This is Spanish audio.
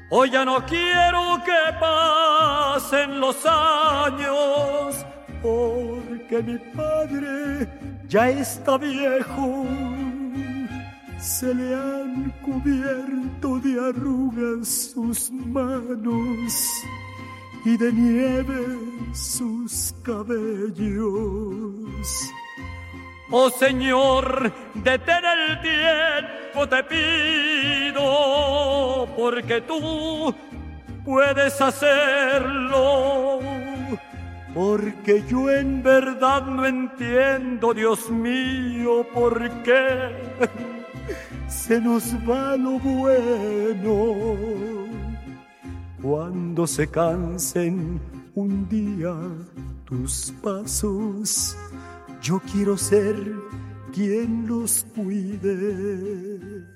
Hoy ya no quiero que pasen los años, porque mi padre ya está viejo. Se le han cubierto de arrugas sus manos y de nieve sus cabellos. Oh Señor, detén el tiempo, te pido, porque tú puedes hacerlo. Porque yo en verdad no entiendo, Dios mío, por qué se nos va lo bueno. Cuando se cansen un día tus pasos, yo quiero ser quien los cuide.